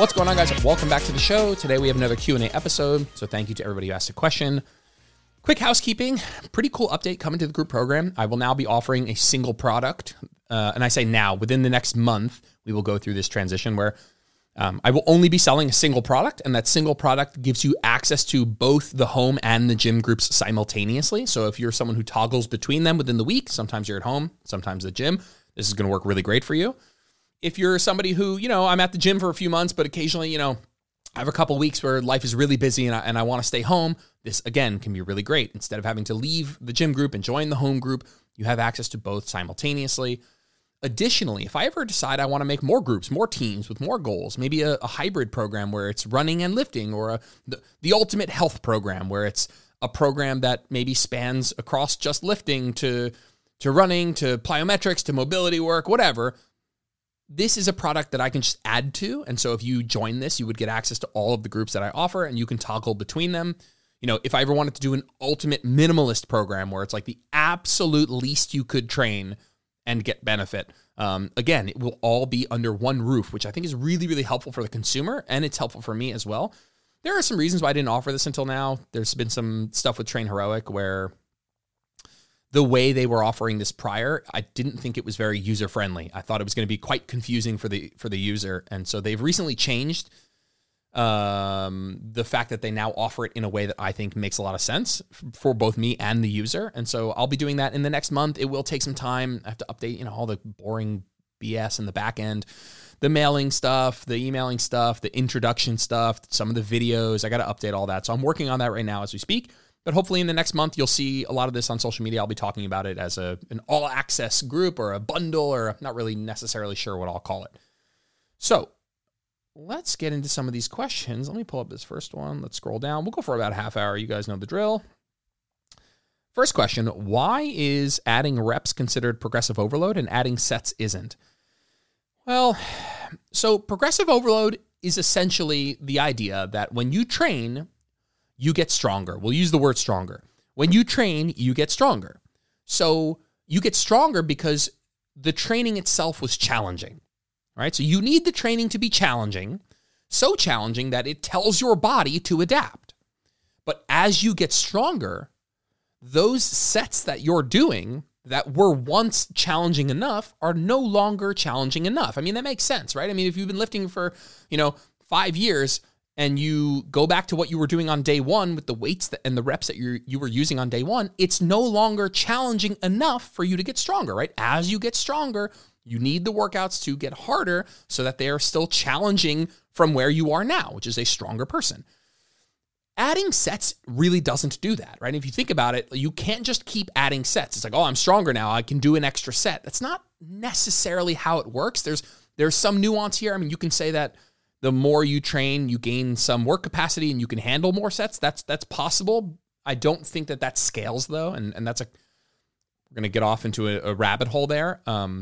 What's going on, guys? Welcome back to the show. Today we have another Q&A episode, so thank you to everybody who asked a question. Quick housekeeping, pretty cool update coming to the group program. I will now be offering a single product, and I say now, within the next month, we will go through this transition where I will only be selling a single product, and that single product gives you access to both the home and the gym groups simultaneously. So if you're someone who toggles between them within the week, sometimes you're at home, sometimes the gym, this is going to work really great for you. If you're somebody who, I'm at the gym for a few months, but occasionally, I have a couple weeks where life is really busy and I want to stay home, this, again, can be really great. Instead of having to leave the gym group and join the home group, you have access to both simultaneously. Additionally, if I ever decide I want to make more groups, more teams with more goals, maybe a hybrid program where it's running and lifting, or the ultimate health program where it's a program that maybe spans across just lifting to running, to plyometrics, to mobility work, whatever, this is a product that I can just add to. And so if you join this, you would get access to all of the groups that I offer, and you can toggle between them. If I ever wanted to do an ultimate minimalist program where it's like the absolute least you could train and get benefit, again, it will all be under one roof, which I think is really, really helpful for the consumer, and it's helpful for me as well. There are some reasons why I didn't offer this until now. There's been some stuff with Train Heroic where the way they were offering this prior, I didn't think it was very user-friendly. I thought it was going to be quite confusing for the user. And so they've recently changed the fact that they now offer it in a way that I think makes a lot of sense for both me and the user. And so I'll be doing that in the next month. It will take some time. I have to update, all the boring BS in the back end, the mailing stuff, the emailing stuff, the introduction stuff, some of the videos. I got to update all that. So I'm working on that right now as we speak. But hopefully in the next month, you'll see a lot of this on social media. I'll be talking about it as an all-access group or a bundle, or I'm not really necessarily sure what I'll call it. So let's get into some of these questions. Let me pull up this first one. Let's scroll down. We'll go for about a half hour. You guys know the drill. First question, why is adding reps considered progressive overload and adding sets isn't? Well, so progressive overload is essentially the idea that when you train, you get stronger. We'll use the word stronger. When you train, you get stronger. So you get stronger because the training itself was challenging, right? So you need the training to be challenging, so challenging that it tells your body to adapt. But as you get stronger, those sets that you're doing that were once challenging enough are no longer challenging enough. I mean, that makes sense, right? I mean, if you've been lifting for, 5 years, and you go back to what you were doing on day one with the weights and the reps that you were using on day one, it's no longer challenging enough for you to get stronger, right? As you get stronger, you need the workouts to get harder so that they are still challenging from where you are now, which is a stronger person. Adding sets really doesn't do that, right? If you think about it, you can't just keep adding sets. It's like, I'm stronger now, I can do an extra set. That's not necessarily how it works. There's some nuance here. I mean, you can say that the more you train, you gain some work capacity and you can handle more sets. That's possible. I don't think that scales though. And we're going to get off into a rabbit hole there.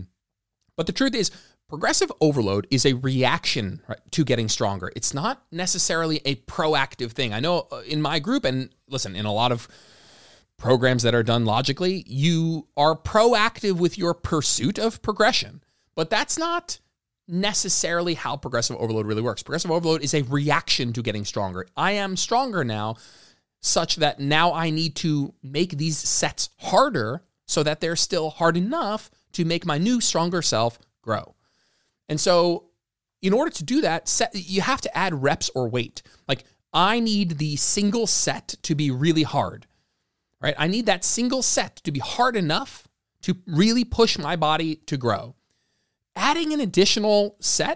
But the truth is progressive overload is a reaction, right, to getting stronger. It's not necessarily a proactive thing. I know in my group, and listen, in a lot of programs that are done logically, you are proactive with your pursuit of progression, but that's not necessarily how progressive overload really works. Progressive overload is a reaction to getting stronger. I am stronger now such that now I need to make these sets harder so that they're still hard enough to make my new stronger self grow. And so in order to do that, you have to add reps or weight. Like I need the single set to be really hard, right? I need that single set to be hard enough to really push my body to grow. Adding an additional set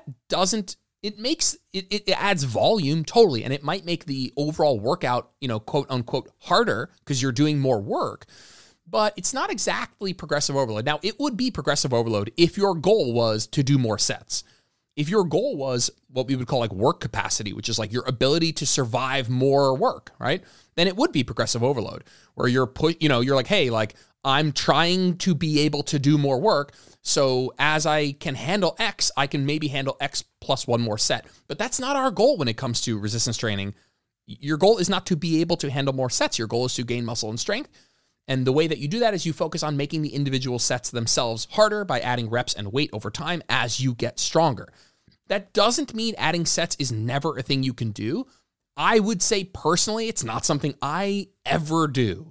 it adds volume totally, and it might make the overall workout, quote unquote, harder because you're doing more work, but it's not exactly progressive overload. Now, it would be progressive overload if your goal was to do more sets. If your goal was what we would call like work capacity, which is like your ability to survive more work, right? Then it would be progressive overload where you're like, hey, like I'm trying to be able to do more work. So as I can handle X, I can maybe handle X plus one more set. But that's not our goal when it comes to resistance training. Your goal is not to be able to handle more sets. Your goal is to gain muscle and strength. And the way that you do that is you focus on making the individual sets themselves harder by adding reps and weight over time as you get stronger. That doesn't mean adding sets is never a thing you can do. I would say personally, it's not something I ever do.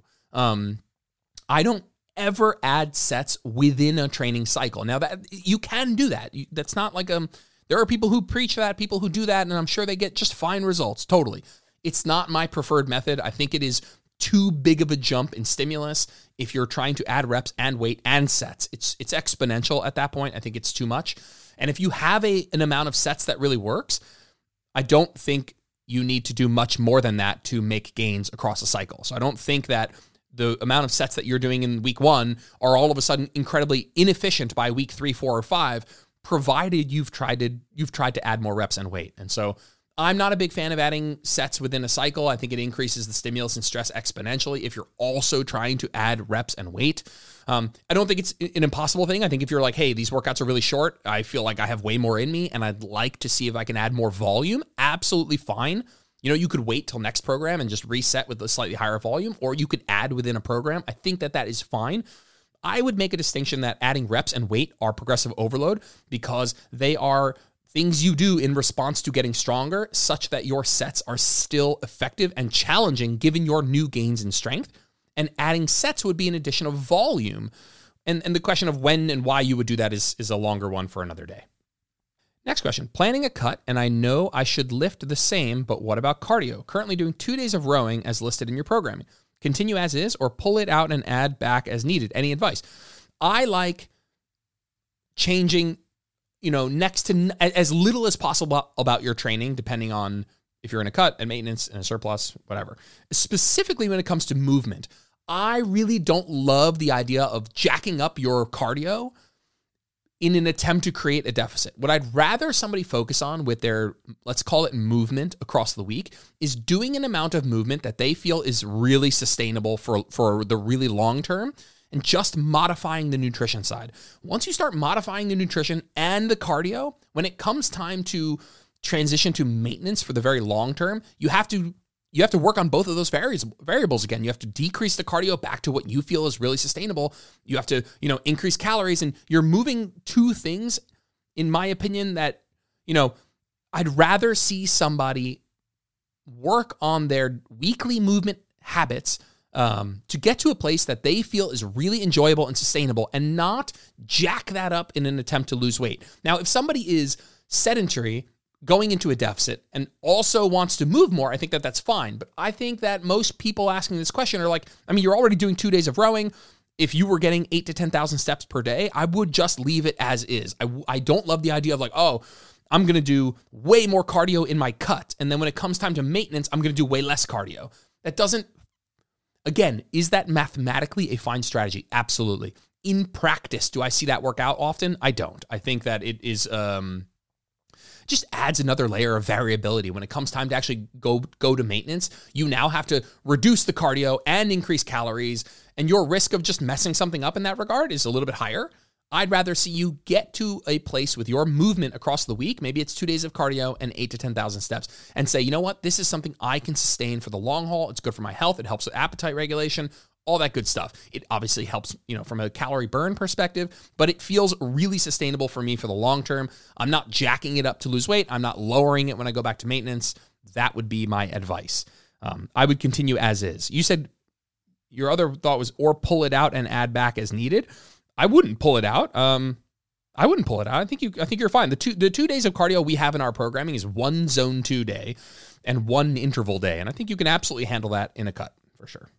I don't ever add sets within a training cycle. Now that you can do that. That's not like there are people who preach that, people who do that, and I'm sure they get just fine results. Totally. It's not my preferred method. I think it is too big of a jump in stimulus if you're trying to add reps and weight and sets. It's exponential at that point. I think it's too much. And if you have an amount of sets that really works, I don't think you need to do much more than that to make gains across a cycle. So I don't think that the amount of sets that you're doing in week 1 are all of a sudden incredibly inefficient by week 3, 4, or 5, provided you've tried to add more reps and weight. And so I'm not a big fan of adding sets within a cycle. I think it increases the stimulus and stress exponentially if you're also trying to add reps and weight. I don't think it's an impossible thing. I think if you're like, hey, these workouts are really short, I feel like I have way more in me and I'd like to see if I can add more volume, absolutely fine. You know, you could wait till next program and just reset with a slightly higher volume, or you could add within a program. I think that is fine. I would make a distinction that adding reps and weight are progressive overload because they are things you do in response to getting stronger such that your sets are still effective and challenging given your new gains in strength. And adding sets would be an addition of volume. And the question of when and why you would do that is a longer one for another day. Next question. Planning a cut, and I know I should lift the same, but what about cardio? Currently doing 2 days of rowing as listed in your programming. Continue as is or pull it out and add back as needed. Any advice? I like changing, next to as little as possible about your training, depending on if you're in a cut and maintenance and a surplus, whatever. Specifically when it comes to movement, I really don't love the idea of jacking up your cardio in an attempt to create a deficit. What I'd rather somebody focus on with their, let's call it movement across the week, is doing an amount of movement that they feel is really sustainable for the really long term, and just modifying the nutrition side. Once you start modifying the nutrition and the cardio, when it comes time to transition to maintenance for the very long term, you have to work on both of those variables again. You have to decrease the cardio back to what you feel is really sustainable. You have to, increase calories, and you're moving two things, in my opinion, that, I'd rather see somebody work on their weekly movement habits to get to a place that they feel is really enjoyable and sustainable, and not jack that up in an attempt to lose weight. Now, if somebody is sedentary, going into a deficit, and also wants to move more, I think that's fine. But I think that most people asking this question are like, you're already doing 2 days of rowing. If you were getting 8,000 to 10,000 steps per day, I would just leave it as is. I don't love the idea of like, oh, I'm going to do way more cardio in my cut, and then when it comes time to maintenance, I'm going to do way less cardio. That doesn't, again, is that mathematically a fine strategy? Absolutely. In practice, do I see that work out often? I don't. I think that it is just adds another layer of variability. When it comes time to actually go to maintenance, you now have to reduce the cardio and increase calories, and your risk of just messing something up in that regard is a little bit higher. I'd rather see you get to a place with your movement across the week. Maybe it's 2 days of cardio and 8,000 to 10,000 steps, and say, you know what? This is something I can sustain for the long haul. It's good for my health. It helps with appetite regulation, all that good stuff. It obviously helps, from a calorie burn perspective, but it feels really sustainable for me for the long term. I'm not jacking it up to lose weight. I'm not lowering it when I go back to maintenance. That would be my advice. I would continue as is. You said your other thought was, or pull it out and add back as needed. I wouldn't pull it out. I think you're fine. The 2 days of cardio we have in our programming is one zone 2 day and one interval day. And I think you can absolutely handle that in a cut for sure.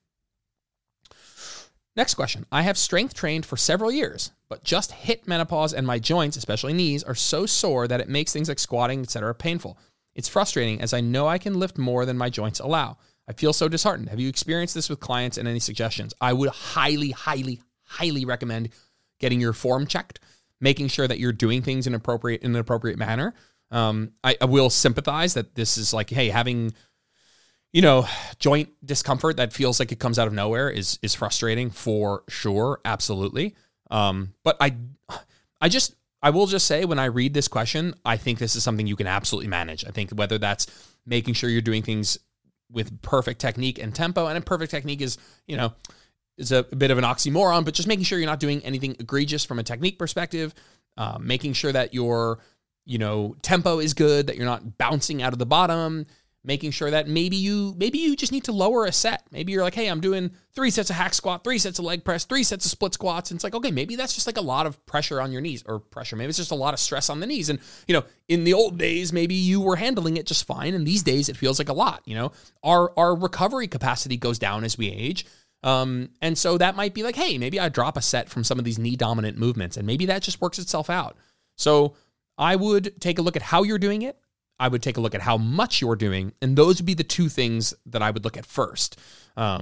Next question. I have strength trained for several years, but just hit menopause and my joints, especially knees, are so sore that it makes things like squatting, etc. painful. It's frustrating as I know I can lift more than my joints allow. I feel so disheartened. Have you experienced this with clients, and any suggestions? I would highly, highly, highly recommend getting your form checked, making sure that you're doing things in an appropriate manner. I will sympathize that this is like, hey, having joint discomfort that feels like it comes out of nowhere is frustrating for sure. Absolutely. But I will just say, when I read this question, I think this is something you can absolutely manage. I think whether that's making sure you're doing things with perfect technique and tempo, and perfect technique is a bit of an oxymoron, but just making sure you're not doing anything egregious from a technique perspective, making sure that you're tempo is good, that you're not bouncing out of the bottom, making sure that maybe you just need to lower a set. Maybe you're like, hey, I'm doing 3 sets of hack squat, 3 sets of leg press, 3 sets of split squats. And it's like, okay, maybe that's just like a lot of pressure on your knees, or pressure. Maybe it's just a lot of stress on the knees. And, in the old days, maybe you were handling it just fine. And these days it feels like a lot, our recovery capacity goes down as we age. And so that might be like, hey, maybe I drop a set from some of these knee dominant movements, and maybe that just works itself out. So I would take a look at how you're doing it. I would take a look at how much you're doing, and those would be the 2 things that I would look at first. I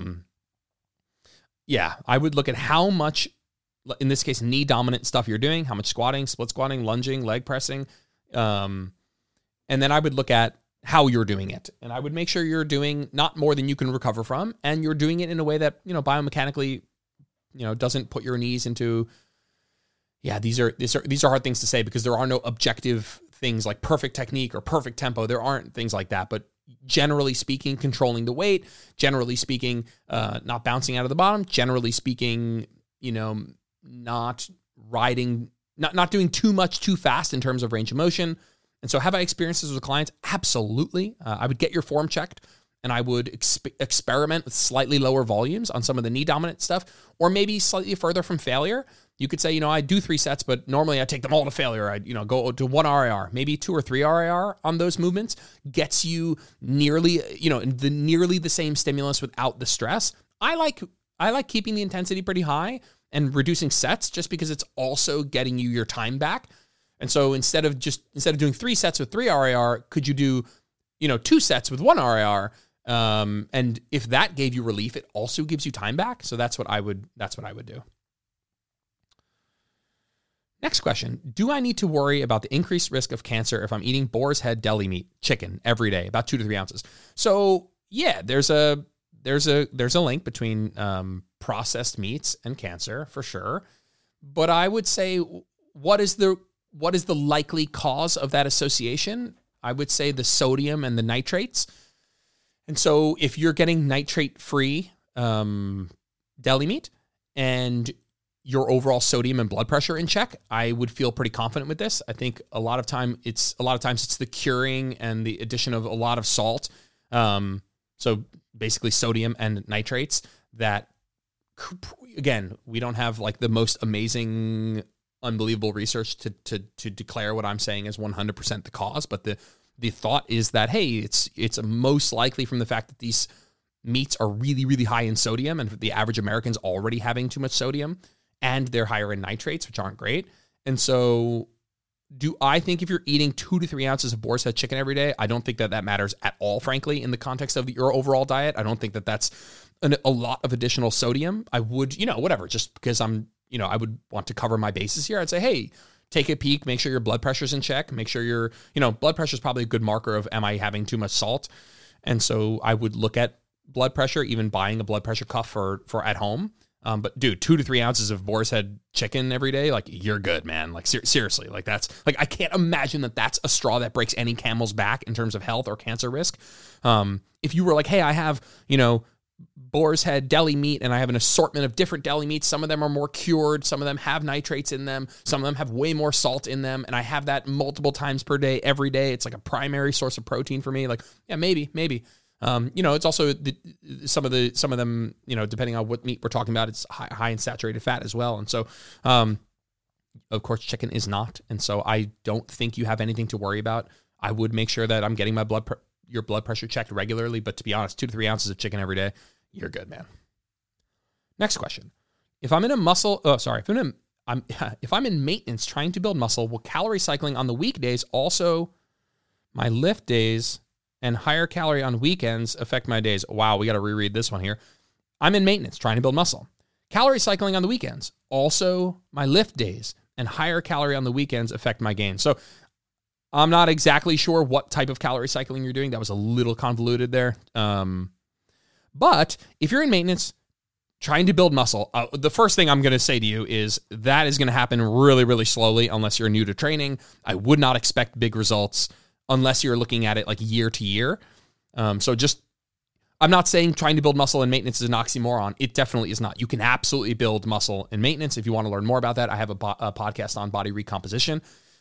would look at how much, in this case, knee dominant stuff you're doing, how much squatting, split squatting, lunging, leg pressing. And then I would look at how you're doing it. And I would make sure you're doing not more than you can recover from, and you're doing it in a way that, biomechanically, doesn't put your knees into, these are hard things to say because there are no objective things like perfect technique or perfect tempo. There aren't things like that, but generally speaking, controlling the weight, generally speaking, not bouncing out of the bottom, generally speaking, not doing too much too fast in terms of range of motion. And so have I experienced this with clients? Absolutely. I would get your form checked, and I would experiment with slightly lower volumes on some of the knee dominant stuff, or maybe slightly further from failure. You could say, I do 3 sets, but normally I take them all to failure. I, go to 1 RIR, maybe 2 or 3 RIR on those movements gets you nearly the same stimulus without the stress. I like keeping the intensity pretty high and reducing sets just because it's also getting you your time back. And so instead of doing 3 sets with 3 RIR, could you do, 2 sets with 1 RIR? And if that gave you relief, it also gives you time back. So that's what I would do. Next question. Do I need to worry about the increased risk of cancer if I'm eating boar's head deli meat, chicken, every day, about 2 to 3 ounces? So yeah, there's a link between processed meats and cancer for sure. But I would say, what is the likely cause of that association? I would say the sodium and the nitrates. And so if you're getting nitrate-free deli meat and your overall sodium and blood pressure in check, I would feel pretty confident with this. I think a lot of times it's the curing and the addition of a lot of salt. So basically sodium and nitrates that, again, we don't have like the most amazing, unbelievable research to declare what I'm saying as 100% the cause. But the thought is that, hey, it's most likely from the fact that these meats are really, really high in sodium, and the average American's already having too much sodium, and they're higher in nitrates, which aren't great. And so do I think if you're eating 2 to 3 ounces of boar's head chicken every day, I don't think that matters at all, frankly, in the context of your overall diet. I don't think that that's a lot of additional sodium. I would, just because I would want to cover my bases here. I'd say, hey, take a peek, make sure your blood pressure's in check, make sure your, blood pressure is probably a good marker of, am I having too much salt? And so I would look at blood pressure, even buying a blood pressure cuff for at home. But dude, 2 to 3 ounces of boar's head chicken every day, like, you're good, man. Like, seriously, like, that's like, I can't imagine that that's a straw that breaks any camel's back in terms of health or cancer risk. If you were like, hey, I have, boar's head deli meat, and I have an assortment of different deli meats. Some of them are more cured. Some of them have nitrates in them. Some of them have way more salt in them. And I have that multiple times per day, every day. It's like a primary source of protein for me. Like, yeah, maybe. It's also some of them, depending on what meat we're talking about, it's high in saturated fat as well. And so, of course, chicken is not. And so I don't think you have anything to worry about. I would make sure that I'm getting my your blood pressure checked regularly. But to be honest, 2 to 3 ounces of chicken every day, you're good, man. Next question. If I'm in maintenance trying to build muscle, will calorie cycling on the weekdays also my lift days and higher calorie on weekends affect my days? Wow, we got to reread this one here. I'm in maintenance trying to build muscle. Calorie cycling on the weekends, also my lift days, and higher calorie on the weekends affect my gains. So I'm not exactly sure what type of calorie cycling you're doing. That was a little convoluted there. But if you're in maintenance trying to build muscle, the first thing I'm going to say to you is that is going to happen really, really slowly unless you're new to training. I would not expect big results unless you're looking at it like year to year. I'm not saying trying to build muscle in maintenance is an oxymoron. It definitely is not. You can absolutely build muscle in maintenance. If you want to learn more about that, I have a podcast on body recomposition.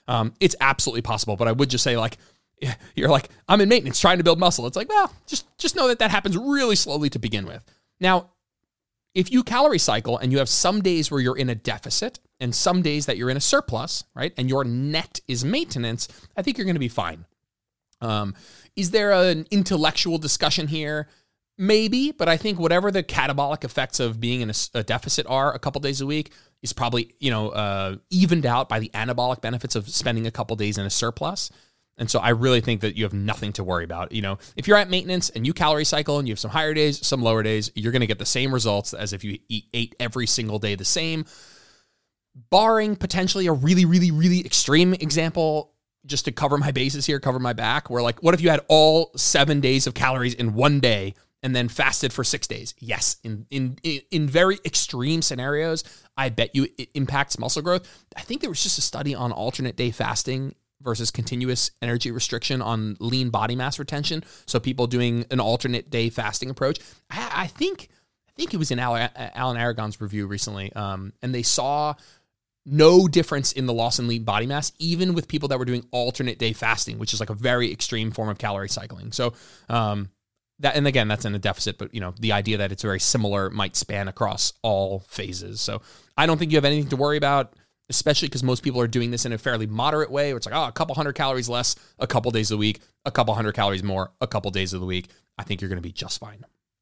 It's absolutely possible, but I would just say like, you're like, I'm in maintenance trying to build muscle. It's like, well, just know that happens really slowly to begin with. Now, if you calorie cycle and you have some days where you're in a deficit and some days that you're in a surplus, right, and your net is maintenance, I think you're going to be fine. Is there an intellectual discussion here? Maybe, but I think whatever the catabolic effects of being in a deficit are a couple days a week is probably, evened out by the anabolic benefits of spending a couple days in a surplus. And so I really think that you have nothing to worry about. If you're at maintenance and you calorie cycle and you have some higher days, some lower days, you're going to get the same results as if you ate every single day the same. Barring potentially a really, really, really extreme example, just to cover my bases here, cover my back, where like, what if you had all 7 days of calories in one day and then fasted for 6 days? Yes, in very extreme scenarios, I bet you it impacts muscle growth. I think there was just a study on alternate day fasting versus continuous energy restriction on lean body mass retention. So people doing an alternate day fasting approach. I think it was in Alan Aragon's review recently, and they saw no difference in the loss in lean body mass, even with people that were doing alternate day fasting, which is like a very extreme form of calorie cycling. So that, and again, that's in a deficit, but the idea that it's very similar might span across all phases. So I don't think you have anything to worry about, especially because most people are doing this in a fairly moderate way, where it's like, a couple hundred calories less a couple days a week, a couple hundred calories more a couple days of the week. I think you're going to be just fine.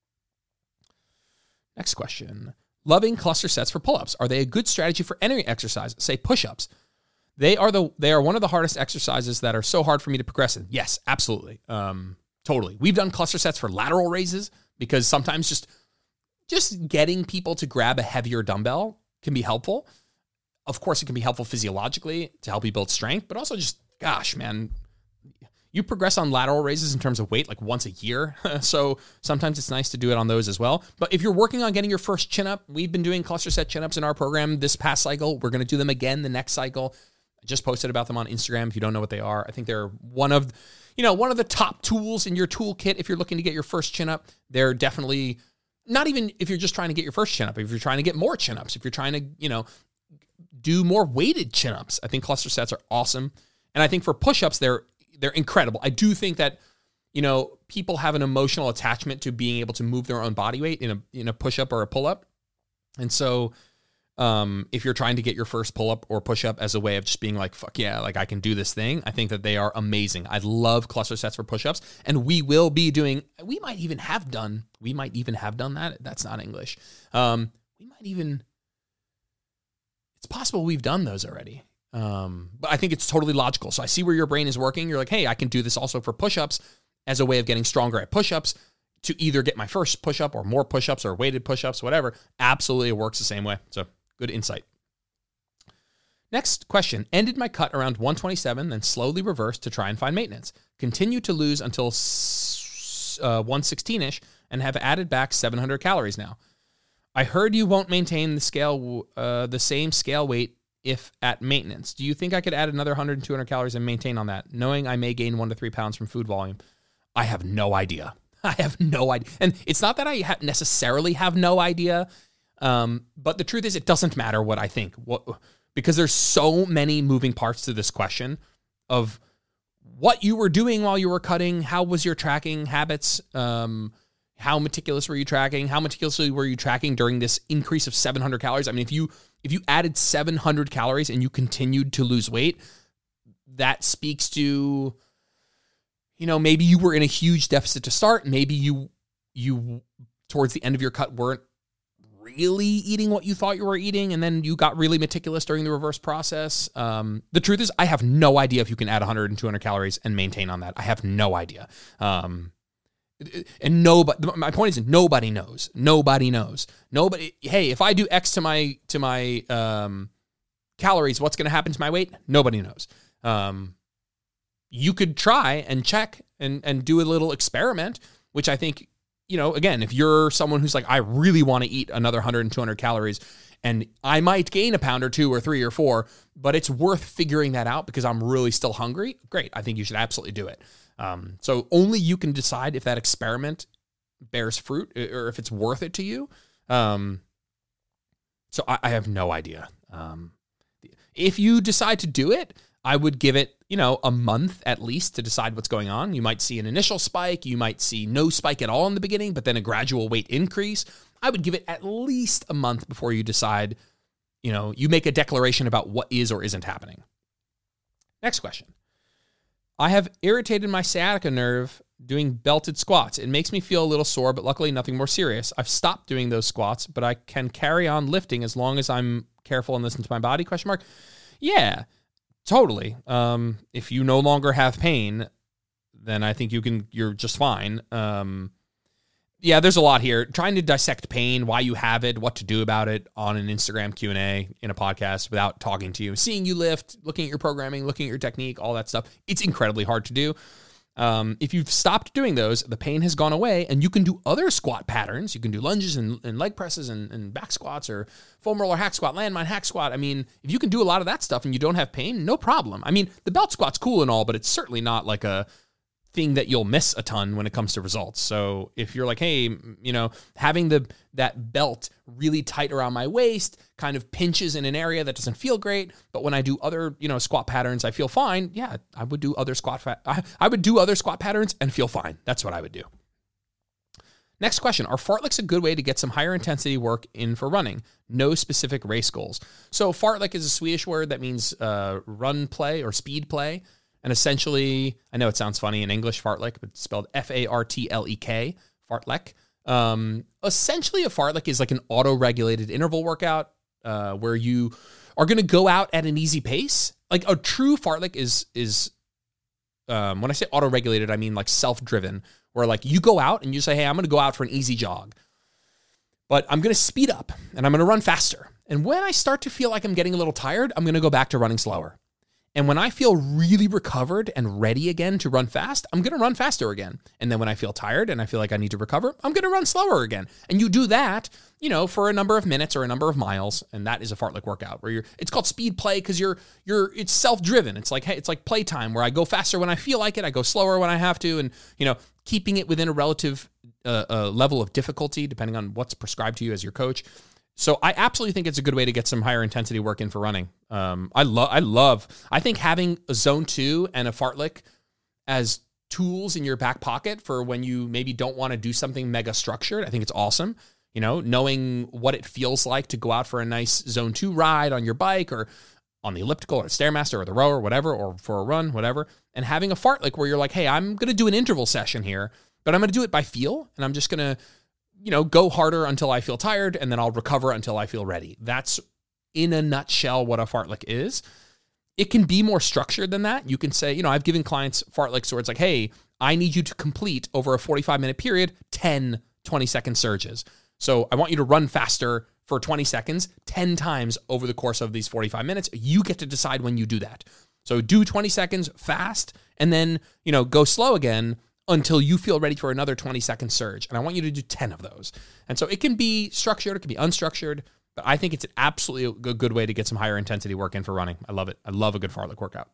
Next question. Loving cluster sets for pull-ups. Are they a good strategy for any exercise, say push-ups? They are one of the hardest exercises that are so hard for me to progress in. Yes, absolutely. Totally. We've done cluster sets for lateral raises because sometimes just getting people to grab a heavier dumbbell can be helpful. Of course, it can be helpful physiologically to help you build strength, but also just, gosh, man, you progress on lateral raises in terms of weight like once a year. So sometimes it's nice to do it on those as well. But if you're working on getting your first chin up, we've been doing cluster set chin ups in our program this past cycle. We're going to do them again the next cycle. I just posted about them on Instagram. If you don't know what they are, I think they're one of the top tools in your toolkit. If you're looking to get your first chin up, they're definitely not even if you're just trying to get your first chin up, if you're trying to get more chin ups, if you're trying to, do more weighted chin ups, I think cluster sets are awesome. And I think for push-ups, they're incredible. I do think that, people have an emotional attachment to being able to move their own body weight in a push-up or a pull-up. And so if you're trying to get your first pull-up or push-up as a way of just being like, fuck yeah, like I can do this thing, I think that they are amazing. I love cluster sets for push-ups. And we might even have done that. That's not English. It's possible we've done those already. But I think it's totally logical. So I see where your brain is working. You're like, hey, I can do this also for push-ups as a way of getting stronger at push-ups to either get my first push-up or more push-ups or weighted push-ups, whatever. Absolutely, it works the same way. So good insight. Next question. Ended my cut around 127, then slowly reversed to try and find maintenance. Continued to lose until 116-ish and have added back 700 calories now. I heard you won't maintain the same scale weight if at maintenance. Do you think I could add another 100 and 200 calories and maintain on that, knowing I may gain 1 to 3 pounds from food volume? I have no idea. And it's not that I necessarily have no idea, but the truth is it doesn't matter what I think, because there's so many moving parts to this question of what you were doing while you were cutting, how was your tracking habits, how meticulous were you tracking? How meticulously were you tracking during this increase of 700 calories? I mean, if you added 700 calories and you continued to lose weight, that speaks to, maybe you were in a huge deficit to start. Maybe you towards the end of your cut weren't really eating what you thought you were eating, and then you got really meticulous during the reverse process. The truth is, I have no idea if you can add 100 and 200 calories and maintain on that. I have no idea. And my point is nobody knows. Hey, if I do X to my calories, what's going to happen to my weight? Nobody knows. You could try and check and do a little experiment, which I think, again, if you're someone who's like, I really want to eat another 100 and 200 calories and I might gain a pound or 2 or 3 or 4, but it's worth figuring that out because I'm really still hungry. Great. I think you should absolutely do it. So only you can decide if that experiment bears fruit or if it's worth it to you. So I have no idea. If you decide to do it, I would give it, a month at least to decide what's going on. You might see an initial spike. You might see no spike at all in the beginning, but then a gradual weight increase. I would give it at least a month before you decide, you make a declaration about what is or isn't happening. Next question. I have irritated my sciatica nerve doing belted squats. It makes me feel a little sore, but luckily nothing more serious. I've stopped doing those squats, but I can carry on lifting as long as I'm careful and listen to my body, ? Yeah, totally. If you no longer have pain, then I think you're just fine. Yeah, there's a lot here. Trying to dissect pain, why you have it, what to do about it on an Instagram Q&A in a podcast without talking to you, seeing you lift, looking at your programming, looking at your technique, all that stuff. It's incredibly hard to do. If you've stopped doing those, the pain has gone away and you can do other squat patterns. You can do lunges and leg presses and back squats or foam roller hack squat, landmine hack squat. I mean, if you can do a lot of that stuff and you don't have pain, no problem. I mean, the belt squat's cool and all, but it's certainly not like a thing that you'll miss a ton when it comes to results. So if you're like, hey, having that belt really tight around my waist kind of pinches in an area that doesn't feel great, but when I do other, squat patterns, I feel fine. Yeah, I would do other I would do other squat patterns and feel fine. That's what I would do. Next question. Are fartleks a good way to get some higher intensity work in for running? No specific race goals. So fartlek is a Swedish word that means run play or speed play. And essentially, I know it sounds funny in English, fartlek, but it's spelled Fartlek, fartlek. Essentially, a fartlek is like an auto-regulated interval workout where you are going to go out at an easy pace. Like a true fartlek is when I say auto-regulated, I mean like self-driven, where like you go out and you say, hey, I'm going to go out for an easy jog, but I'm going to speed up and I'm going to run faster. And when I start to feel like I'm getting a little tired, I'm going to go back to running slower. And when I feel really recovered and ready again to run fast, I'm going to run faster again. And then when I feel tired and I feel like I need to recover, I'm going to run slower again. And you do that, for a number of minutes or a number of miles. And that is a fartlek workout where it's called speed play because it's self-driven. It's like, hey, it's like playtime where I go faster when I feel like it. I go slower when I have to. And, keeping it within a relative level of difficulty, depending on what's prescribed to you as your coach. So I absolutely think it's a good way to get some higher intensity work in for running. I think having a zone 2 and a fartlek as tools in your back pocket for when you maybe don't want to do something mega structured, I think it's awesome. Knowing what it feels like to go out for a nice zone 2 ride on your bike or on the elliptical or Stairmaster or the rower, whatever, or for a run, whatever. And having a fartlek where you're like, hey, I'm going to do an interval session here, but I'm going to do it by feel. And I'm just going to go harder until I feel tired, and then I'll recover until I feel ready. That's, in a nutshell, what a fartlek is. It can be more structured than that. You can say, I've given clients fartleks where it's like, hey, I need you to complete over a 45-minute period 10 20-second surges. So I want you to run faster for 20 seconds 10 times over the course of these 45 minutes. You get to decide when you do that. So do 20 seconds fast, and then, go slow again until you feel ready for another 20-second surge. And I want you to do 10 of those. And so it can be structured, it can be unstructured, but I think it's an absolutely a good way to get some higher intensity work in for running. I love it. I love a good fartlek workout.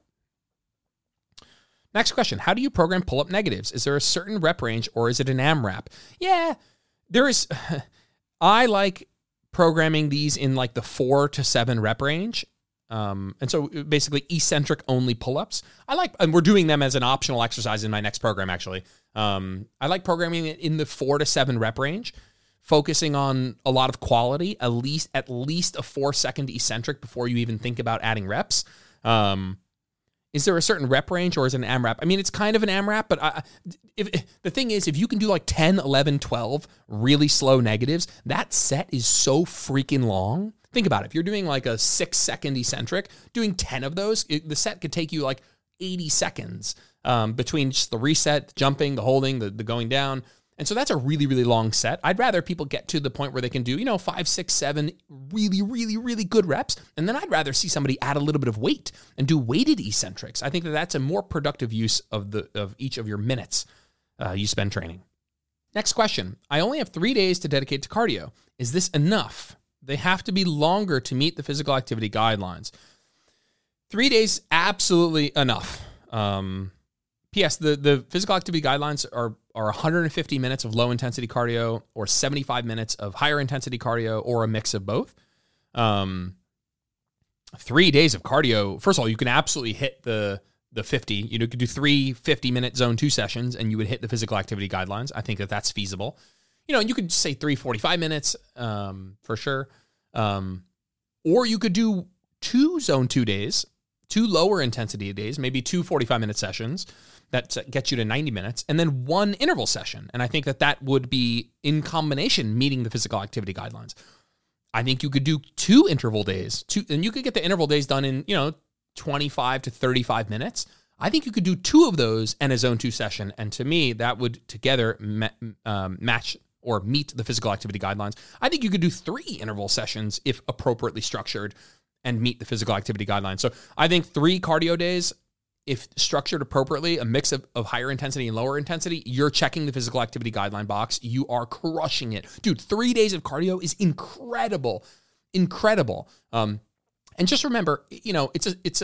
Next question. How do you program pull-up negatives? Is there a certain rep range or is it an AMRAP? Yeah, there is. I like programming these in like the 4 to 7 rep range. And so basically eccentric only pull-ups. And we're doing them as an optional exercise in my next program, actually. I like programming it in the 4 to 7 rep range, focusing on a lot of quality, at least a 4-second eccentric before you even think about adding reps. Is there a certain rep range or is it an AMRAP? I mean, it's kind of an AMRAP, but the thing is, if you can do like 10, 11, 12 really slow negatives, that set is so freaking long. Think about it. If you're doing like a 6-second eccentric, doing 10 of those, the set could take you like 80 seconds between just the reset, jumping, the holding, the going down. And so that's a really, really long set. I'd rather people get to the point where they can do, 5, 6, 7 really, really, really good reps. And then I'd rather see somebody add a little bit of weight and do weighted eccentrics. I think that's a more productive use of each of your minutes you spend training. Next question. I only have 3 days to dedicate to cardio. Is this enough? They have to be longer to meet the physical activity guidelines. 3 days, absolutely enough. P.S. The physical activity guidelines are 150 minutes of low intensity cardio or 75 minutes of higher intensity cardio or a mix of both. 3 days of cardio, first of all, you can absolutely hit the 50. You could do 3 50-minute zone 2 sessions and you would hit the physical activity guidelines. I think that that's feasible. You could say 3 45 minutes for sure. Or you could do 2 zone 2 days, 2 lower intensity days, maybe 2 45-minute sessions that gets you to 90 minutes, and then 1 interval session. And I think that would be, in combination, meeting the physical activity guidelines. I think you could do 2 interval days, and you could get the interval days done in, 25 to 35 minutes. I think you could do 2 of those and a zone 2 session. And to me, that would together match or meet the physical activity guidelines. I think you could do 3 interval sessions if appropriately structured and meet the physical activity guidelines. So I think 3 cardio days, if structured appropriately, a mix of higher intensity and lower intensity, you're checking the physical activity guideline box. You are crushing it. Dude, 3 days of cardio is incredible. Incredible. And just remember, it's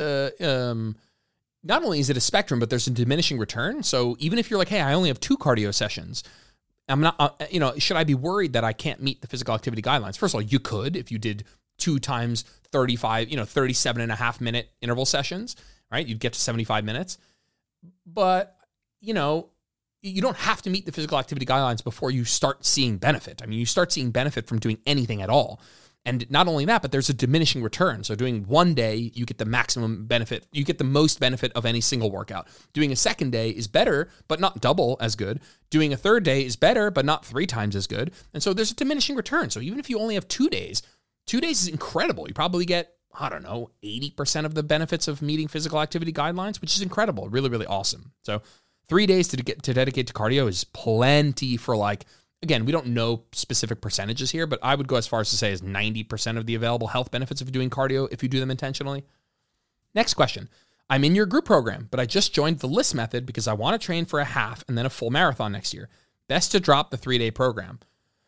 not only is it a spectrum, but there's a diminishing return. So even if you're like, hey, I only have 2 cardio sessions, I'm not, should I be worried that I can't meet the physical activity guidelines? First of all, you could if you did 2 times 35, 37 and a half minute interval sessions, right? You'd get to 75 minutes. But, you don't have to meet the physical activity guidelines before you start seeing benefit. I mean, you start seeing benefit from doing anything at all. And not only that, but there's a diminishing return. So doing 1 day, you get the maximum benefit. You get the most benefit of any single workout. Doing a second day is better, but not double as good. Doing a third day is better, but not 3 times as good. And so there's a diminishing return. So even if you only have 2 days, 2 days is incredible. You probably get, 80% of the benefits of meeting physical activity guidelines, which is incredible. Really, really awesome. So 3 days to dedicate to cardio is plenty for again, we don't know specific percentages here, but I would go as far as to say is 90% of the available health benefits of doing cardio if you do them intentionally. Next question. I'm in your group program, but I just joined the LISS method because I want to train for a half and then a full marathon next year. Best to drop the 3-day program.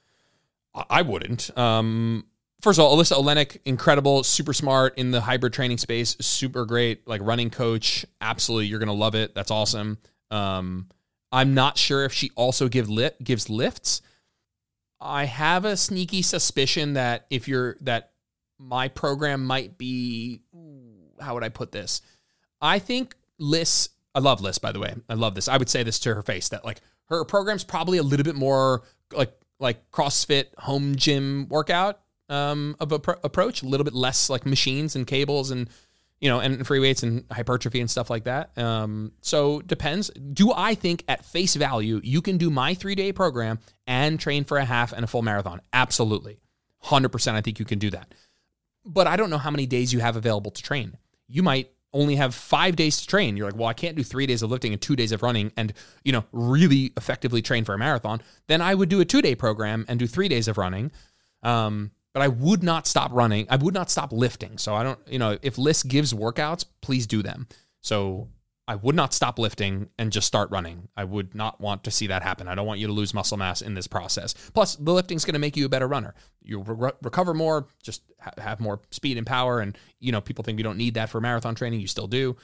I wouldn't. First of all, Alyssa Olenek, incredible, super smart in the hybrid training space, super great, running coach. Absolutely, you're going to love it. That's awesome. I'm not sure if she also gives lifts. I have a sneaky suspicion that that my program might be, how would I put this? I think Liz, I love Liz, by the way. I love this. I would say this to her face, that her program's probably a little bit more like CrossFit home gym workout of approach, a little bit less like machines and cables and and free weights and hypertrophy and stuff like that. So depends. Do I think at face value, you can do my 3-day program and train for a half and a full marathon? Absolutely. 100%. I think you can do that. But I don't know how many days you have available to train. You might only have 5 days to train. You're like, well, I can't do 3 days of lifting and 2 days of running and, really effectively train for a marathon. Then I would do a 2-day program and do 3 days of running. But I would not stop running. I would not stop lifting. So I don't, if LISS gives workouts, please do them. So I would not stop lifting and just start running. I would not want to see that happen. I don't want you to lose muscle mass in this process. Plus, the lifting is going to make you a better runner. You'll recover more, just have more speed and power. And, people think you don't need that for marathon training. You still do.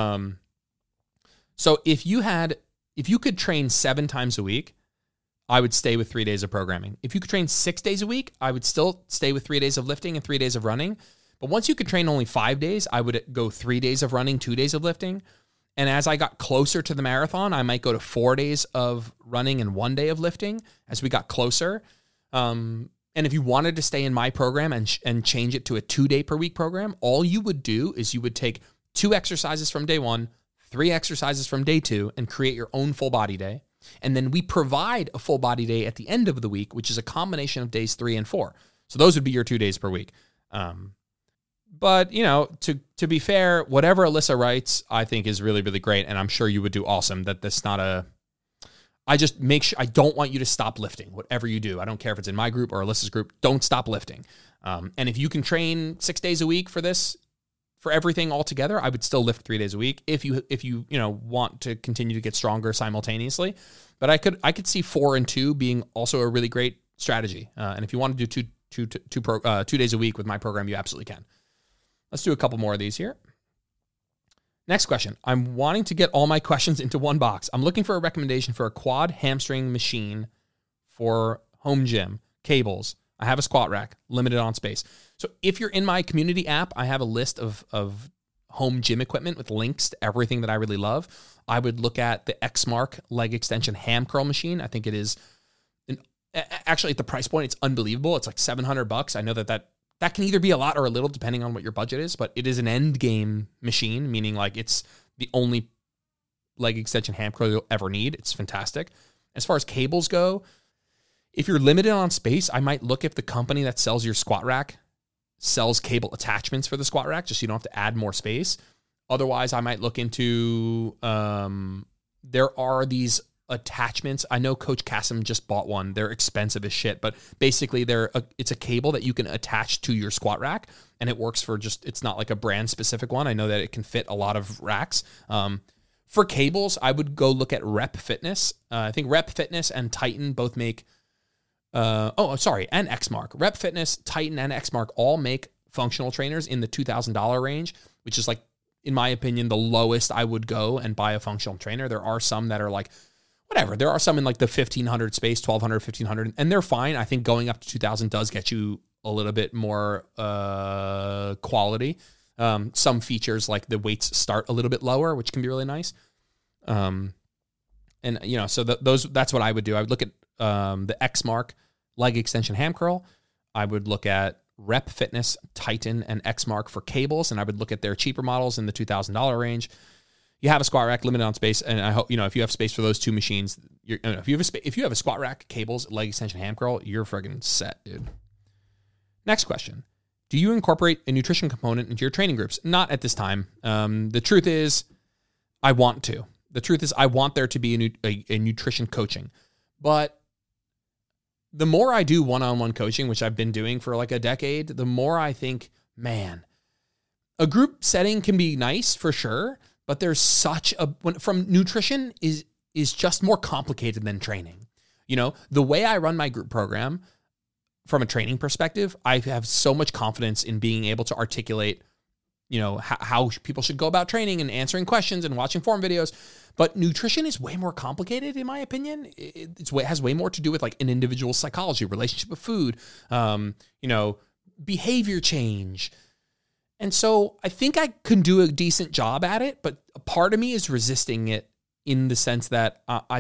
So if you could train 7 times a week, I would stay with 3 days of programming. If you could train 6 days a week, I would still stay with 3 days of lifting and 3 days of running. But once you could train only 5 days, I would go 3 days of running, 2 days of lifting. And as I got closer to the marathon, I might go to 4 days of running and 1 day of lifting as we got closer. And if you wanted to stay in my program and change it to a 2-day per week program, all you would do is you would take 2 exercises from day 1, 3 exercises from day 2, and create your own full body day. And then we provide a full body day at the end of the week, which is a combination of days 3 and 4. So those would be your 2 days per week. But, to be fair, whatever Alyssa writes, I think is really, really great. And I'm sure you would do awesome. I just make sure, I don't want you to stop lifting, whatever you do. I don't care if it's in my group or Alyssa's group, don't stop lifting. And if you can train 6 days a week for this, for everything all together, I would still lift 3 days a week if you want to continue to get stronger simultaneously. But I could see 4 and 2 being also a really great strategy. And if you want to do 2 days a week with my program, you absolutely can. Let's do a couple more of these here. Next question. I'm wanting to get all my questions into one box. I'm looking for a recommendation for a quad hamstring machine for home gym, cables. I have a squat rack, limited on space. So if you're in my community app, I have a list of home gym equipment with links to everything that I really love. I would look at the Xmark leg extension ham curl machine. I think it is, actually at the price point, it's unbelievable. It's like $700. I know that can either be a lot or a little depending on what your budget is, but it is an end game machine, meaning like it's the only leg extension ham curl you'll ever need. It's fantastic. As far as cables go, if you're limited on space, I might look if the company that sells your squat rack sells cable attachments for the squat rack, just so you don't have to add more space. Otherwise, I might look into, there are these attachments. I know Coach Kasim just bought one. They're expensive as shit, but basically it's a cable that you can attach to your squat rack, and it works for it's not like a brand specific one. I know that it can fit a lot of racks. For cables, I would go look at Rep Fitness. I think Rep Fitness and Titan both make, and Xmark. Rep Fitness, Titan, and Xmark all make functional trainers in the $2,000 range, which is like, in my opinion, the lowest I would go and buy a functional trainer. There are some that are like, whatever. There are some in like the 1,500 space, 1,200, 1,500, and they're fine. I think going up to 2,000 does get you a little bit more quality. Some features like the weights start a little bit lower, which can be really nice. So that's what I would do. I would look at the Xmark leg extension ham curl. I would look at Rep Fitness, Titan, and Xmark for cables, and I would look at their cheaper models in the $2,000 range. You have a squat rack, limited on space, and I hope, if you have space for those two machines, if you have a squat rack, cables, leg extension, ham curl, you're friggin' set, dude. Next question. Do you incorporate a nutrition component into your training groups? Not at this time. The truth is, I want to. The truth is, I want there to be a nutrition coaching. But the more I do one-on-one coaching, which I've been doing for like a decade, the more I think, man, a group setting can be nice for sure, but there's from nutrition is just more complicated than training. The way I run my group program from a training perspective, I have so much confidence in being able to articulate, how people should go about training and answering questions and watching form videos. But nutrition is way more complicated, in my opinion. It has way more to do with like an individual's psychology, relationship with food, behavior change. And so I think I can do a decent job at it, but a part of me is resisting it in the sense that I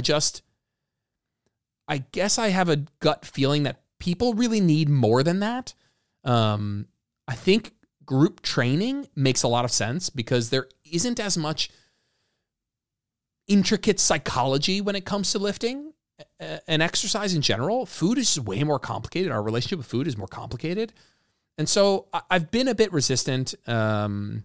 guess I have a gut feeling that people really need more than that. I think group training makes a lot of sense because there isn't as much intricate psychology when it comes to lifting and exercise in general. Food is just way more complicated. Our relationship with food is more complicated. And so I've been a bit resistant. And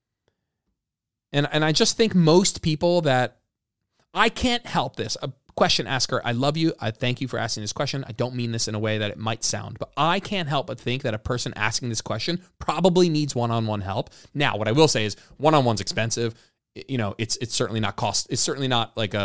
I just think most people that I can't help this. A question asker, I love you. I thank you for asking this question. I don't mean this in a way that it might sound, but I can't help but think that a person asking this question probably needs one-on-one help. Now, what I will say is one-on-one's expensive. It's certainly not cost. It's certainly not like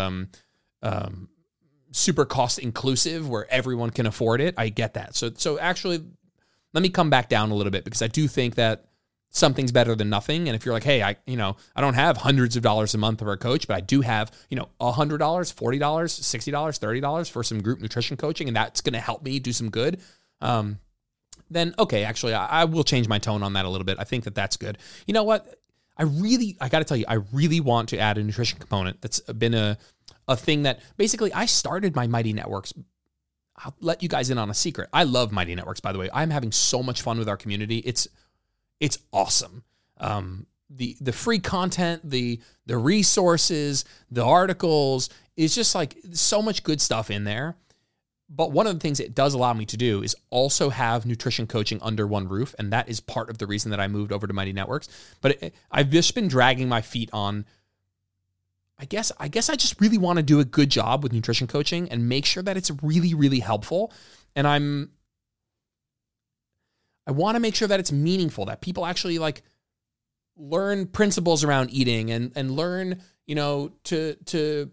super cost inclusive where everyone can afford it. I get that. So actually, let me come back down a little bit because I do think that something's better than nothing. And if you're like, hey, I don't have hundreds of dollars a month for a coach, but I do have, $100, $40, $60, $30 for some group nutrition coaching, and that's going to help me do some good. Then okay, actually, I will change my tone on that a little bit. I think that that's good. You know what? I got to tell you, I really want to add a nutrition component. That's been a thing that basically I started my Mighty Networks. I'll let you guys in on a secret. I love Mighty Networks, by the way. I'm having so much fun with our community. It's awesome. The free content, the resources, the articles, is just like so much good stuff in there. But one of the things it does allow me to do is also have nutrition coaching under one roof. And that is part of the reason that I moved over to Mighty Networks. But I've just been dragging my feet on, I guess I just really want to do a good job with nutrition coaching and make sure that it's really, really helpful. And I want to make sure that it's meaningful, that people actually like learn principles around eating and learn, to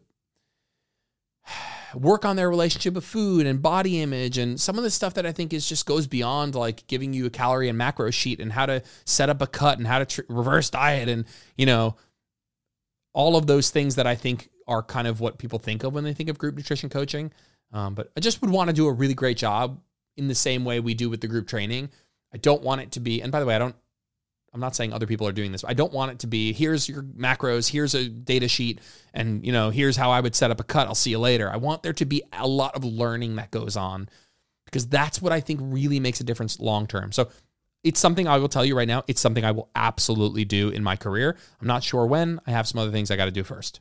work on their relationship with food and body image and some of the stuff that I think just goes beyond like giving you a calorie and macro sheet and how to set up a cut and how to reverse diet and, all of those things that I think are kind of what people think of when they think of group nutrition coaching. But I just would want to do a really great job in the same way we do with the group training. I don't want it to be, and by the way, I'm not saying other people are doing this. I don't want it to be, here's your macros, here's a data sheet, and here's how I would set up a cut. I'll see you later. I want there to be a lot of learning that goes on, because that's what I think really makes a difference long-term. So it's something I will tell you right now. It's something I will absolutely do in my career. I'm not sure when. I have some other things I got to do first.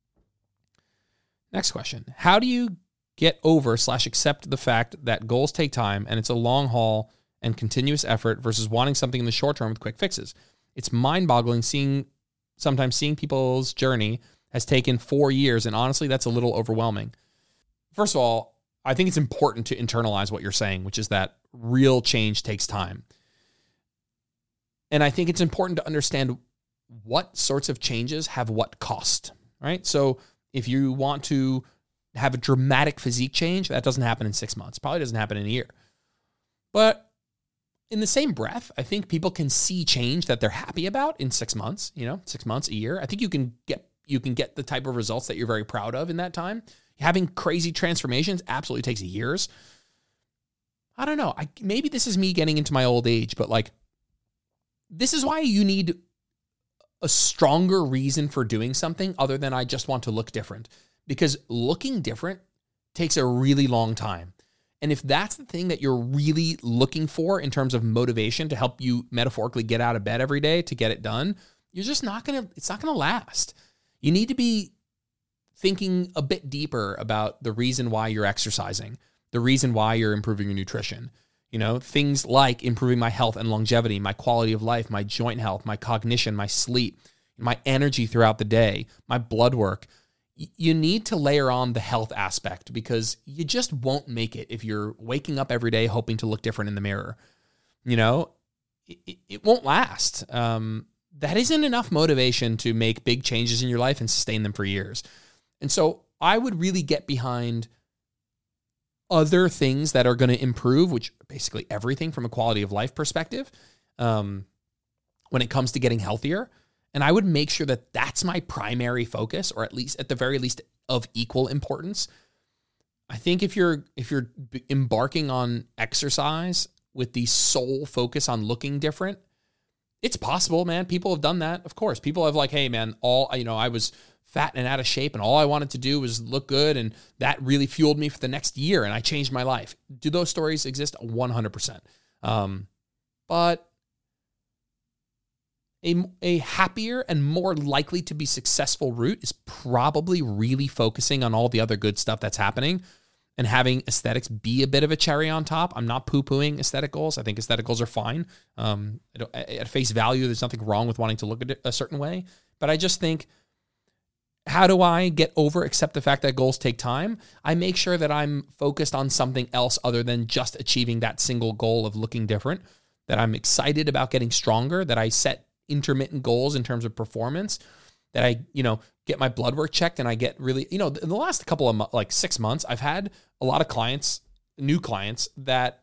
Next question. How do you get over / accept the fact that goals take time and it's a long haul and continuous effort versus wanting something in the short term with quick fixes? It's mind-boggling sometimes seeing people's journey has taken 4 years, and honestly, that's a little overwhelming. First of all, I think it's important to internalize what you're saying, which is that real change takes time. And I think it's important to understand what sorts of changes have what cost, right? So if you want to have a dramatic physique change, that doesn't happen in 6 months. Probably doesn't happen in a year. But in the same breath, I think people can see change that they're happy about in 6 months, 6 months, a year. I think you can get the type of results that you're very proud of in that time. Having crazy transformations absolutely takes years. I don't know. Maybe this is me getting into my old age, but this is why you need a stronger reason for doing something other than I just want to look different. Because looking different takes a really long time. And if that's the thing that you're really looking for in terms of motivation to help you metaphorically get out of bed every day to get it done, it's not going to last. You need to be thinking a bit deeper about the reason why you're exercising, the reason why you're improving your nutrition. Things like improving my health and longevity, my quality of life, my joint health, my cognition, my sleep, my energy throughout the day, my blood work. You need to layer on the health aspect, because you just won't make it if you're waking up every day hoping to look different in the mirror. It won't last. That isn't enough motivation to make big changes in your life and sustain them for years. And so I would really get behind other things that are going to improve, which basically everything from a quality of life perspective, when it comes to getting healthier. And I would make sure that that's my primary focus, or at the very least of equal importance. I think if you're embarking on exercise with the sole focus on looking different, it's possible, man. People have done that. Of course, people have hey, man, I was fat and out of shape, and all I wanted to do was look good, and that really fueled me for the next year, and I changed my life. Do those stories exist? 100%. But a happier and more likely to be successful route is probably really focusing on all the other good stuff that's happening and having aesthetics be a bit of a cherry on top. I'm not poo-pooing aesthetic goals. I think aesthetic goals are fine. At face value, there's nothing wrong with wanting to look at it a certain way. But I just think, how do I accept the fact that goals take time? I make sure that I'm focused on something else other than just achieving that single goal of looking different, that I'm excited about getting stronger, that I set intermittent goals in terms of performance, that I, get my blood work checked, and I get really, in the last couple of 6 months, I've had a lot of clients, new clients, that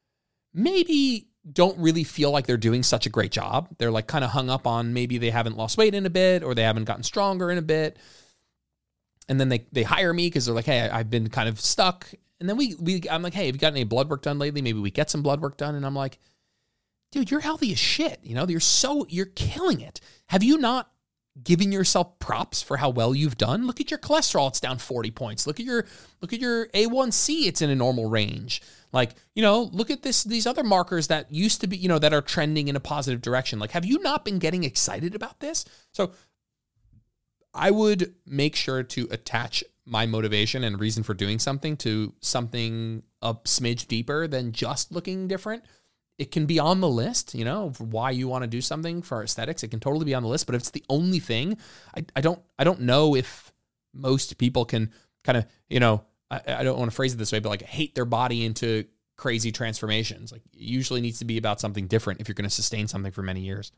maybe don't really feel like they're doing such a great job. They're kind of hung up on maybe they haven't lost weight in a bit, or they haven't gotten stronger in a bit. And then they hire me because they're like, hey, I've been kind of stuck. And then I'm like, hey, have you gotten any blood work done lately? Maybe we get some blood work done. And I'm like, dude, you're healthy as shit. You're killing it. Have you not given yourself props for how well you've done? Look at your cholesterol. It's down 40 points. Look at your A1C. It's in a normal range. Look at these other markers that used to be, that are trending in a positive direction. Have you not been getting excited about this? So I would make sure to attach my motivation and reason for doing something to something a smidge deeper than just looking different. It can be on the list, of why you want to do something for aesthetics. It can totally be on the list, but if it's the only thing, I don't know if most people can kind of, I don't want to phrase it this way, but hate their body into crazy transformations. It usually needs to be about something different if you're going to sustain something for many years.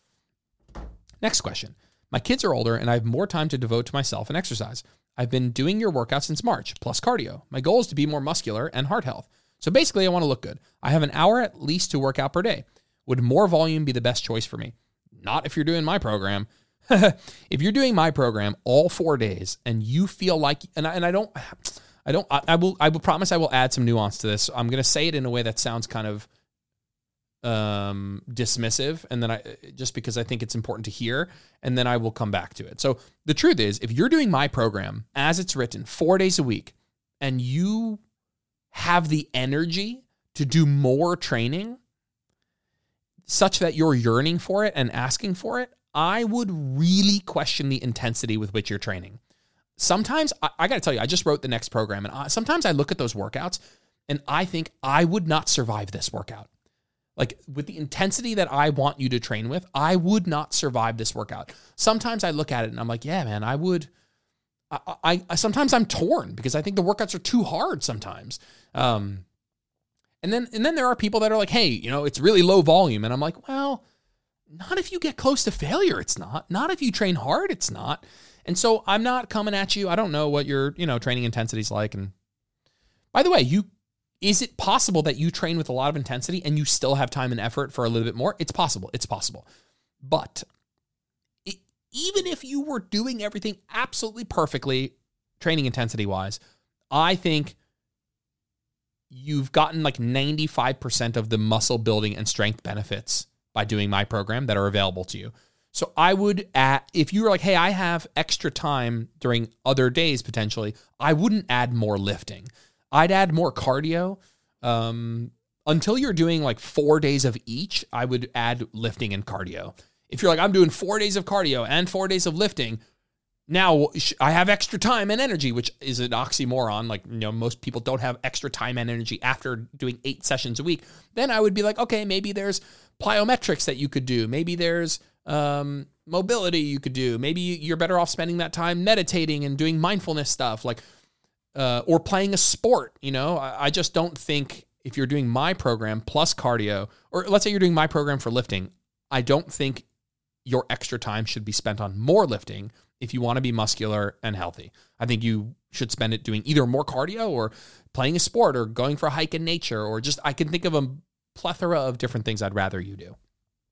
Next question. My kids are older and I have more time to devote to myself and exercise. I've been doing your workout since March, plus cardio. My goal is to be more muscular and heart health. So basically, I want to look good. I have an hour at least to work out per day. Would more volume be the best choice for me? Not if you're doing my program. If you're doing my program all 4 days and you feel like, I will promise I will add some nuance to this. I'm going to say it in a way that sounds kind of dismissive, and then just because I think it's important to hear, and then I will come back to it. So the truth is, if you're doing my program as it's written 4 days a week, and you have the energy to do more training such that you're yearning for it and asking for it, I would really question the intensity with which you're training. Sometimes, I got to tell you, I just wrote the next program, and sometimes I look at those workouts and I think I would not survive this workout. Like, with the intensity that I want you to train with, I would not survive this workout. Sometimes I look at it and I'm like, yeah, man, I would. Sometimes I'm torn because I think the workouts are too hard sometimes. And then there are people that are like, hey, it's really low volume. And I'm like, well, not if you get close to failure, it's not. Not if you train hard, it's not. And so I'm not coming at you. I don't know what your, training intensity is like. And by the way, is it possible that you train with a lot of intensity and you still have time and effort for a little bit more? It's possible. It's possible. But even if you were doing everything absolutely perfectly, training intensity-wise, I think you've gotten like 95% of the muscle building and strength benefits by doing my program that are available to you. So I would, if you were like, hey, I have extra time during other days potentially, I wouldn't add more lifting. I'd add more cardio. Until you're doing like 4 days of each, I would add lifting and cardio. If you're like, I'm doing 4 days of cardio and 4 days of lifting, now I have extra time and energy, which is an oxymoron. Like, most people don't have extra time and energy after doing 8 sessions a week. Then I would be like, okay, maybe there's plyometrics that you could do. Maybe there's mobility you could do. Maybe you're better off spending that time meditating and doing mindfulness stuff, like, or playing a sport. I just don't think if you're doing my program plus cardio, or let's say you're doing my program for lifting, I don't think your extra time should be spent on more lifting if you want to be muscular and healthy. I think you should spend it doing either more cardio or playing a sport or going for a hike in nature, or just, I can think of a plethora of different things I'd rather you do.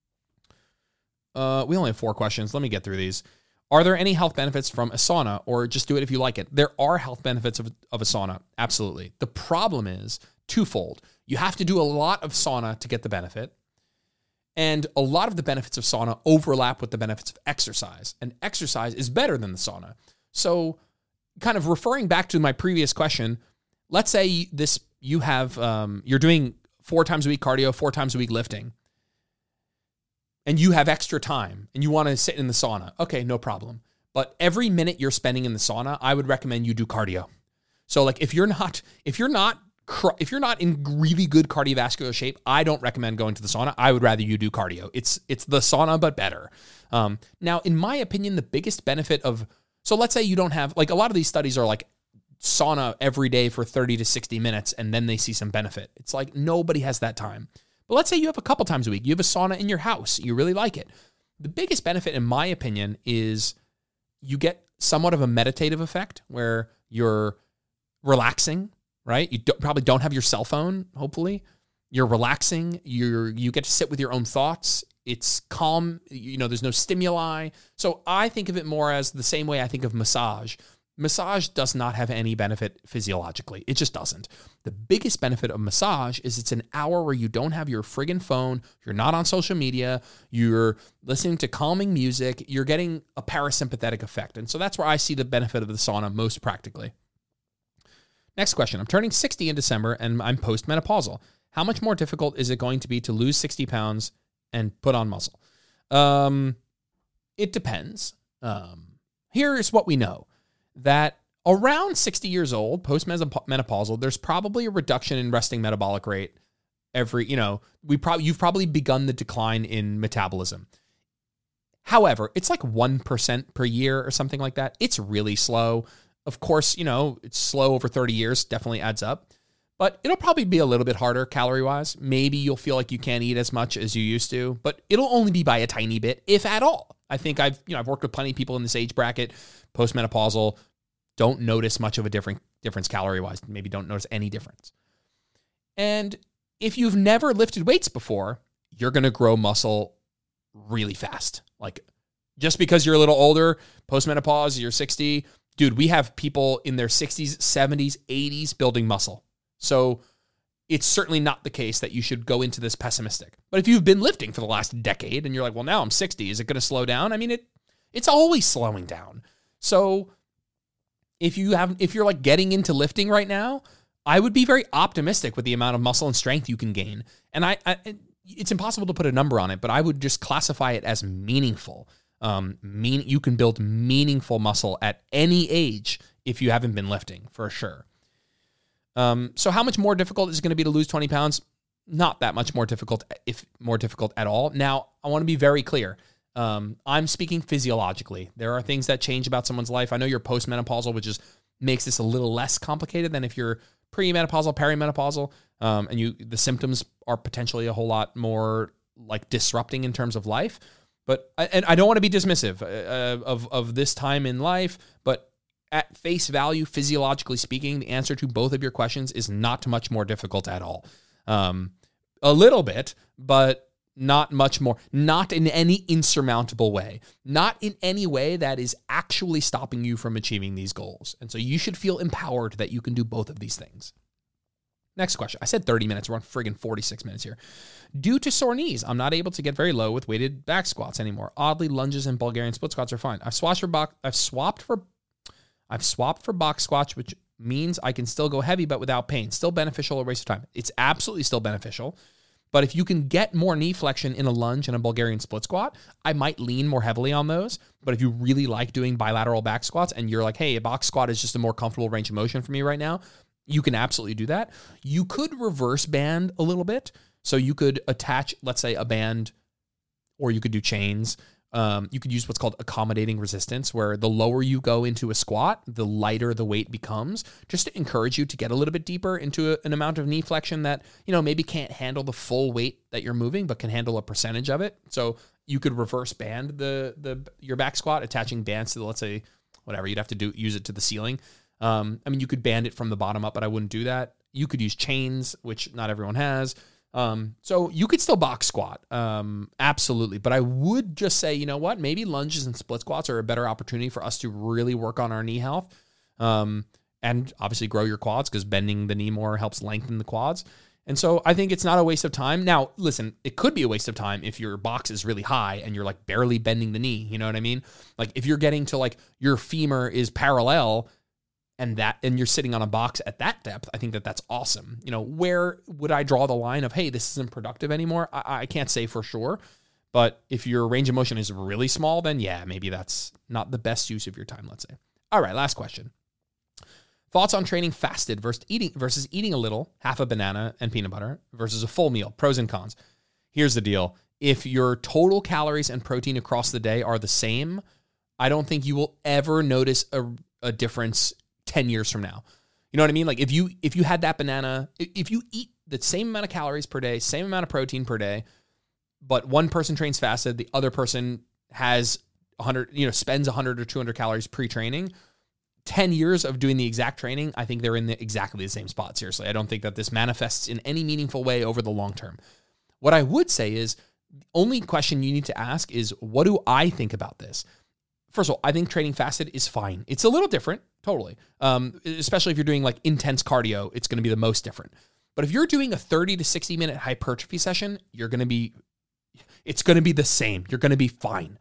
We only have 4 questions. Let me get through these. Are there any health benefits from a sauna, or just do it if you like it? There are health benefits of a sauna. Absolutely. The problem is twofold. You have to do a lot of sauna to get the benefit. And a lot of the benefits of sauna overlap with the benefits of exercise. And exercise is better than the sauna. So kind of referring back to my previous question, let's say you're doing 4 times a week cardio, 4 times a week lifting, and you have extra time and you want to sit in the sauna. Okay, no problem. But every minute you're spending in the sauna, I would recommend you do cardio. So like if you're not in really good cardiovascular shape, I don't recommend going to the sauna. I would rather you do cardio. It's the sauna, but better. Now, in my opinion, the biggest benefit so let's say you don't have, like, a lot of these studies are like sauna every day for 30 to 60 minutes, and then they see some benefit. It's like nobody has that time. But let's say you have a couple times a week. You have a sauna in your house. You really like it. The biggest benefit, in my opinion, is you get somewhat of a meditative effect where you're relaxing, right? You probably don't have your cell phone, hopefully. You're relaxing. You get to sit with your own thoughts. It's calm. There's no stimuli. So I think of it more as the same way I think of massage. Massage does not have any benefit physiologically. It just doesn't. The biggest benefit of massage is it's an hour where you don't have your friggin' phone. You're not on social media. You're listening to calming music. You're getting a parasympathetic effect. And so that's where I see the benefit of the sauna most practically. Next question. I'm turning 60 in December and I'm postmenopausal. How much more difficult is it going to be to lose 60 pounds and put on muscle? It depends. Here's what we know. That around 60 years old, post-menopausal, there's probably a reduction in resting metabolic rate you've probably begun the decline in metabolism. However, it's like 1% per year or something like that. It's really slow. Of course, it's slow over 30 years, definitely adds up. But it'll probably be a little bit harder calorie-wise. Maybe you'll feel like you can't eat as much as you used to, but it'll only be by a tiny bit, if at all. I think I've worked with plenty of people in this age bracket, postmenopausal, don't notice much of a difference calorie-wise. Maybe don't notice any difference. And if you've never lifted weights before, you're going to grow muscle really fast. Like, just because you're a little older, postmenopause, you're 60, dude, we have people in their 60s, 70s, 80s building muscle. So it's certainly not the case that you should go into this pessimistic. But if you've been lifting for the last decade and you're like, well, now I'm 60, is it going to slow down? I mean, it's always slowing down. So if you're like getting into lifting right now, I would be very optimistic with the amount of muscle and strength you can gain. And it's impossible to put a number on it, but I would just classify it as meaningful. You can build meaningful muscle at any age if you haven't been lifting, for sure. So how much more difficult is it going to be to lose 20 pounds? Not that much more difficult, if more difficult at all. Now, I want to be very clear. I'm speaking physiologically. There are things that change about someone's life. I know you're postmenopausal, which makes this a little less complicated than if you're premenopausal, perimenopausal, and the symptoms are potentially a whole lot more like disrupting in terms of life. But I don't want to be dismissive of this time in life, but at face value, physiologically speaking, the answer to both of your questions is not much more difficult at all. A little bit, but not much more. Not in any insurmountable way. Not in any way that is actually stopping you from achieving these goals. And so you should feel empowered that you can do both of these things. Next question. I said 30 minutes. We're on friggin' 46 minutes here. Due to sore knees, I'm not able to get very low with weighted back squats anymore. Oddly, lunges and Bulgarian split squats are fine. I've swapped for box squats, which means I can still go heavy, but without pain. Still beneficial or waste of time? It's absolutely still beneficial. But if you can get more knee flexion in a lunge and a Bulgarian split squat, I might lean more heavily on those. But if you really like doing bilateral back squats and you're like, hey, a box squat is just a more comfortable range of motion for me right now, you can absolutely do that. You could reverse band a little bit. So you could attach, let's say, a band, or you could do chains. You could use what's called accommodating resistance, where the lower you go into a squat, the lighter the weight becomes, just to encourage you to get a little bit deeper into an amount of knee flexion that, maybe can't handle the full weight that you're moving, but can handle a percentage of it. So you could reverse band your back squat, attaching bands to let's say, whatever, you'd have to use it to the ceiling. You could band it from the bottom up, but I wouldn't do that. You could use chains, which not everyone has. So you could still box squat, absolutely. But I would just say, you know what, maybe lunges and split squats are a better opportunity for us to really work on our knee health, and obviously grow your quads, because bending the knee more helps lengthen the quads. And so I think it's not a waste of time. Now, listen, it could be a waste of time if your box is really high and you're like barely bending the knee. You know what I mean? Like if you're getting to like your femur is parallel and you're sitting on a box at that depth, I think that's awesome. Where would I draw the line of, hey, this isn't productive anymore? I can't say for sure. But if your range of motion is really small, then yeah, maybe that's not the best use of your time, let's say. All right, last question. Thoughts on training fasted versus eating a little, half a banana and peanut butter, versus a full meal, pros and cons. Here's the deal. If your total calories and protein across the day are the same, I don't think you will ever notice a difference 10 years from now. You know what I mean? Like if you had that banana, if you eat the same amount of calories per day, same amount of protein per day, but one person trains fasted, the other person has 100, spends 100 or 200 calories pre-training, 10 years of doing the exact training, I think they're in exactly the same spot. Seriously, I don't think that this manifests in any meaningful way over the long term. What I would say is the only question you need to ask is, what do I think about this? First of all, I think training fasted is fine. It's a little different, totally. Especially if you're doing like intense cardio, it's going to be the most different. But if you're doing a 30 to 60 minute hypertrophy session, it's going to be the same. You're going to be fine.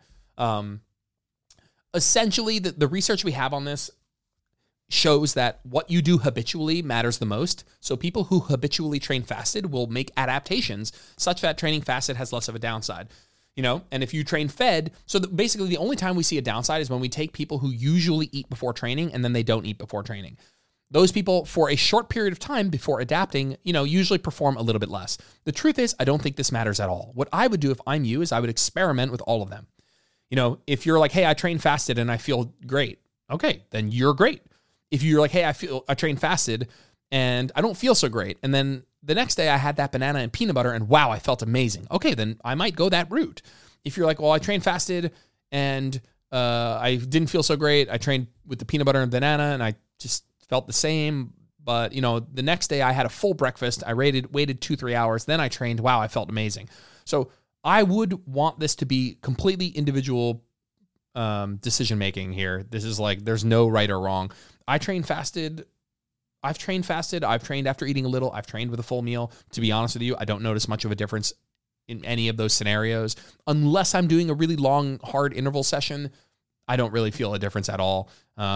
Essentially, the research we have on this shows that what you do habitually matters the most. So people who habitually train fasted will make adaptations such that training fasted has less of a downside. And if you train fed, so basically the only time we see a downside is when we take people who usually eat before training and then they don't eat before training. Those people, for a short period of time before adapting, usually perform a little bit less. The truth is, I don't think this matters at all. What I would do if I'm you is I would experiment with all of them. If you're like, hey, I train fasted and I feel great. Okay, then you're great. If you're like, hey, I train fasted and I don't feel so great, and then the next day I had that banana and peanut butter and wow, I felt amazing. Okay, then I might go that route. If you're like, well, I trained fasted and I didn't feel so great. I trained with the peanut butter and banana and I just felt the same. But, the next day I had a full breakfast. I waited 2-3 hours. Then I trained. Wow, I felt amazing. So I would want this to be completely individual decision-making here. This is like, there's no right or wrong. I train fasted I've trained fasted. I've trained after eating a little. I've trained with a full meal. To be honest with you, I don't notice much of a difference in any of those scenarios. Unless I'm doing a really long, hard interval session, I don't really feel a difference at all.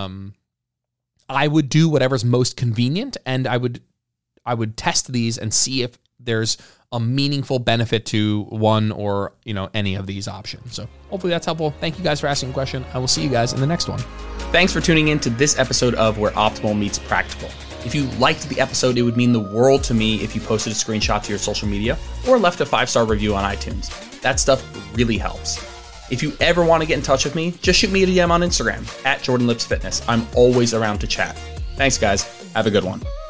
I would do whatever's most convenient, and I would test these and see if there's a meaningful benefit to one or, any of these options. So hopefully that's helpful. Thank you guys for asking a question. I will see you guys in the next one. Thanks for tuning in to this episode of Where Optimal Meets Practical. If you liked the episode, it would mean the world to me if you posted a screenshot to your social media or left a 5-star review on iTunes. That stuff really helps. If you ever want to get in touch with me, just shoot me a DM on Instagram @JordanLipsFitness. I'm always around to chat. Thanks, guys. Have a good one.